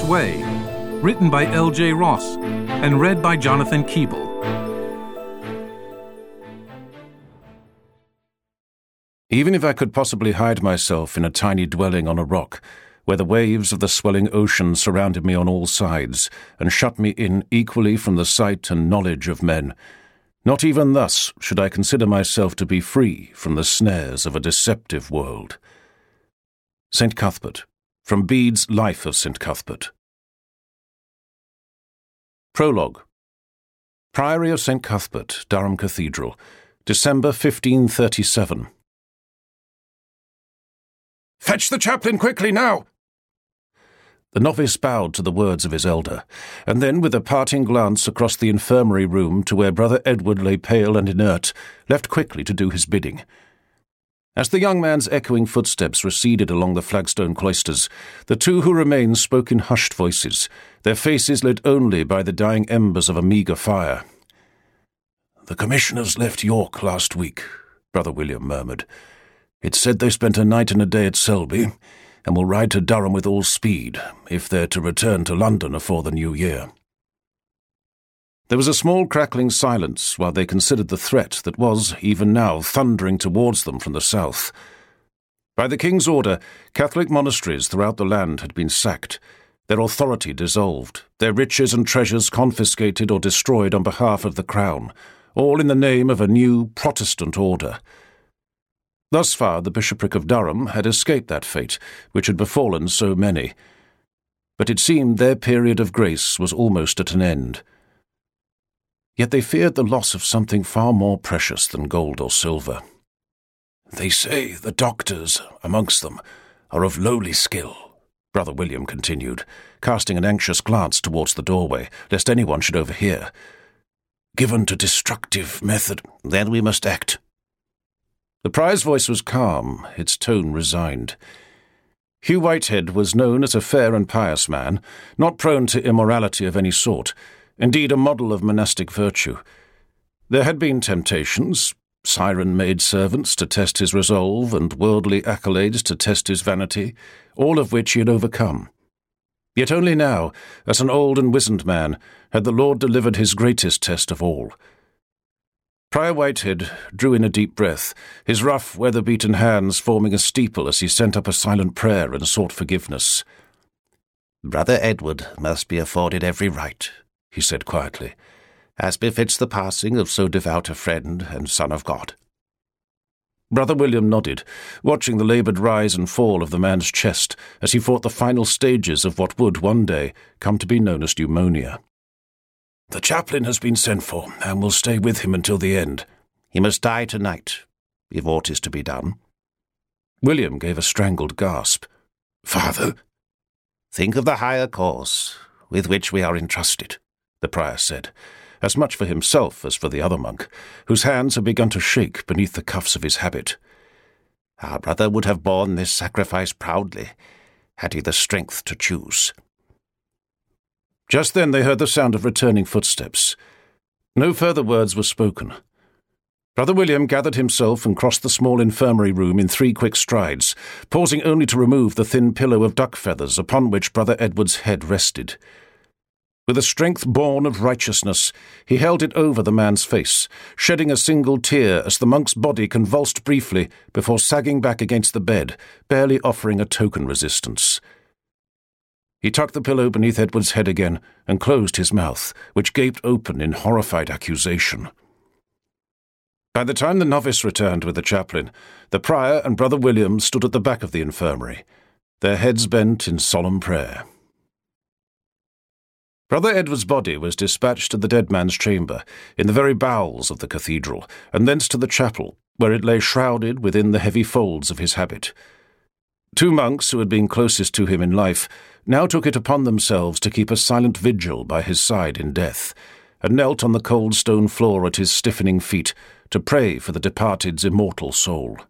Way, written by L.J. Ross, and read by Jonathan Keeble. Even if I could possibly hide myself in a tiny dwelling on a rock, where the waves of the swelling ocean surrounded me on all sides, and shut me in equally from the sight and knowledge of men, not even thus should I consider myself to be free from the snares of a deceptive world. St. Cuthbert, from Bede's Life of St. Cuthbert. Prologue. Priory of St. Cuthbert, Durham Cathedral, December 1537. "Fetch the chaplain quickly now!" The novice bowed to the words of his elder, and then, with a parting glance across the infirmary room to where Brother Edward lay pale and inert, left quickly to do his bidding. As the young man's echoing footsteps receded along the flagstone cloisters, the two who remained spoke in hushed voices, their faces lit only by the dying embers of a meagre fire. "The commissioners left York last week," Brother William murmured. "It's said they spent a night and a day at Selby, and will ride to Durham with all speed, if they're to return to London afore the new year." There was a small crackling silence while they considered the threat that was, even now, thundering towards them from the south. By the King's order, Catholic monasteries throughout the land had been sacked, their authority dissolved, their riches and treasures confiscated or destroyed on behalf of the Crown, all in the name of a new Protestant order. Thus far, the bishopric of Durham had escaped that fate which had befallen so many. But it seemed their period of grace was almost at an end. Yet they feared the loss of something far more precious than gold or silver. "They say the doctors amongst them are of lowly skill," Brother William continued, casting an anxious glance towards the doorway, lest anyone should overhear. "Given to destructive method, then we must act." The prior's voice was calm, its tone resigned. Hugh Whitehead was known as a fair and pious man, not prone to immorality of any sort, indeed a model of monastic virtue. There had been temptations, siren maid-servants to test his resolve and worldly accolades to test his vanity, all of which he had overcome. Yet only now, as an old and wizened man, had the Lord delivered his greatest test of all. Prior Whitehead drew in a deep breath, his rough, weather-beaten hands forming a steeple as he sent up a silent prayer and sought forgiveness. "Brother Edward must be afforded every right," he said quietly, "as befits the passing of so devout a friend and son of God." Brother William nodded, watching the laboured rise and fall of the man's chest as he fought the final stages of what would one day come to be known as pneumonia. "The chaplain has been sent for, and will stay with him until the end." "He must die tonight, if aught is to be done." William gave a strangled gasp. "Father?" "Think of the higher cause with which we are entrusted," the prior said, as much for himself as for the other monk, whose hands had begun to shake beneath the cuffs of his habit. "Our brother would have borne this sacrifice proudly, had he the strength to choose." Just then they heard the sound of returning footsteps. No further words were spoken. Brother William gathered himself and crossed the small infirmary room in 3 quick strides, pausing only to remove the thin pillow of duck feathers upon which Brother Edward's head rested. With a strength born of righteousness, he held it over the man's face, shedding a single tear as the monk's body convulsed briefly before sagging back against the bed, barely offering a token resistance. He tucked the pillow beneath Edward's head again and closed his mouth, which gaped open in horrified accusation. By the time the novice returned with the chaplain, the prior and Brother William stood at the back of the infirmary, their heads bent in solemn prayer. Brother Edward's body was dispatched to the dead man's chamber, in the very bowels of the cathedral, and thence to the chapel, where it lay shrouded within the heavy folds of his habit. 2 monks who had been closest to him in life now took it upon themselves to keep a silent vigil by his side in death, and knelt on the cold stone floor at his stiffening feet to pray for the departed's immortal soul.